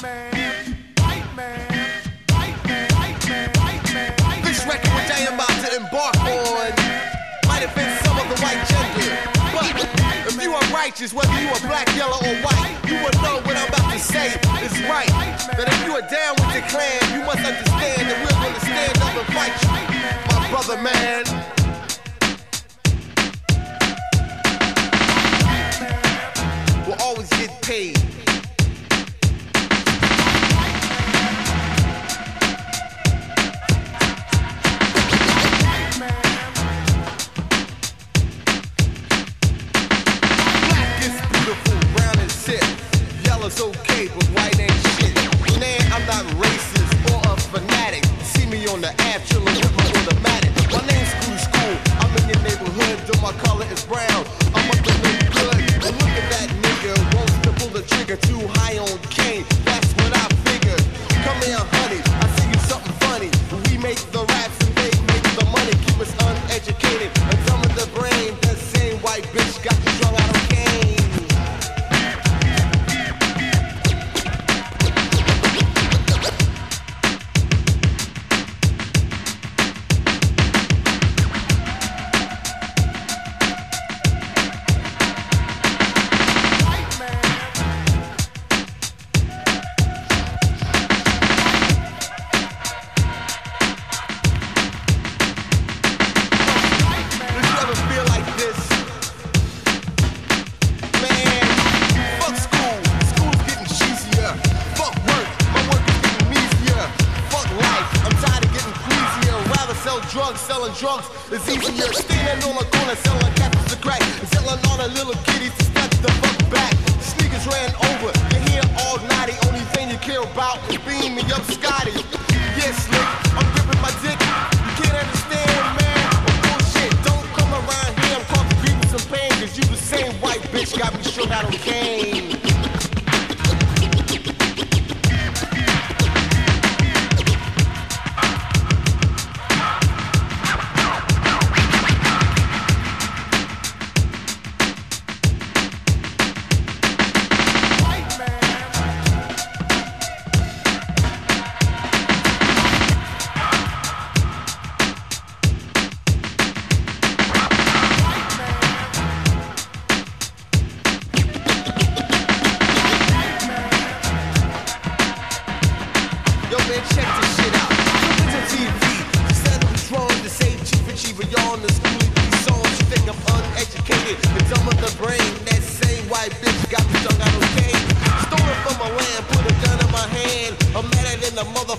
This record which I am about to embark on might offend some of the white gender, but if you are righteous, whether you are black, yellow, or white, you will know what I'm about to say is right. That if you are down with the clan, you must understand that we're going to stand up and fight you, my brother, man. We'll always get paid. Yellow's okay, but white ain't shit. Man, I'm not racist or a fanatic. See me on the app, chillin' with my automatic. My name's School. I'm in your neighborhood, though my color is brown. I'm up to no good. And look at that nigga, wants to pull the trigger too high on cane. That's what I figured. Come here, honey, I see you something funny. We make the raps and they make the money. Keep us uneducated and dumb in the brain. That same white bitch got you strung out on cane. Selling drugs is easier. Standing on a corner selling captains of crack, selling all the little kiddies to step the fuck back. Sneakers ran over, you're here all nighty. Only thing you care about is beam me up, Scotty. Yeah, slick, I'm gripping my dick. You can't understand, man. Oh, bullshit, don't come around here. I'm caught grieving some pain, cause you the same white bitch got me strung out on cane. Check this shit out. Look at the TV. Instead of throwing the same chief achiever, y'all in the school of these songs. You think I'm uneducated, the dumb of the brain. That same white bitch got me strung out on cane. Stolen from my land, put a gun in my hand. I'm madder than the mother.